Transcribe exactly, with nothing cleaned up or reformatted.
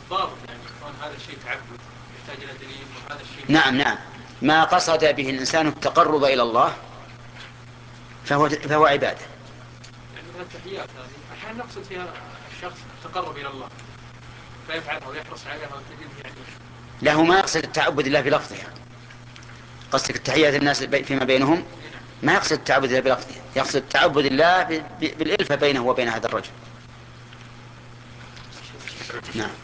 الضابط يعني يكون هذا الشيء تعبد يحتاج إلى دليل وهذا الشيء. نعم نعم، ما قصد به الإنسان التقرب إلى الله فهو فهو عبادة. يعني مثل التحيات هذه أحيانا نقصد فيها الشخص التقرب إلى الله فيفعلها ويحرص عليها وتجد يعني. له ما يقصد التعبد الله بلفظها. قصدك التحيات الناس فيما بينهم ما يقصد التعبد الله بلفظها، يقصد التعبد الله بالإلفة بينه وبين هذا الرجل. نعم.